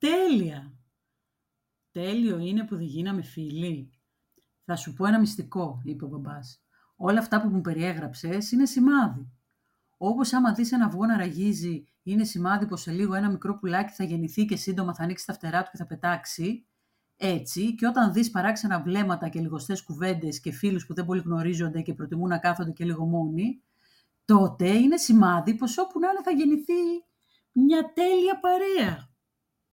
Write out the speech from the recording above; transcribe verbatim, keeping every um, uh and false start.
Τέλεια! Τέλειο είναι που δεν γίναμε φίλοι. Θα σου πω ένα μυστικό, είπε ο μπαμπάς. Όλα αυτά που μου περιέγραψες είναι σημάδι. Όπως άμα δεις ένα αυγό να ραγίζει, είναι σημάδι πως σε λίγο ένα μικρό πουλάκι θα γεννηθεί και σύντομα θα ανοίξει τα φτερά του και θα πετάξει. Έτσι, και όταν δεις παράξενα βλέμματα και λιγοστές κουβέντες και φίλους που δεν πολύ γνωρίζονται και προτιμούν να κάθονται και λίγο μόνοι, τότε είναι σημάδι πως όπου να είναι θα γεννηθεί μια τέλεια παρέα.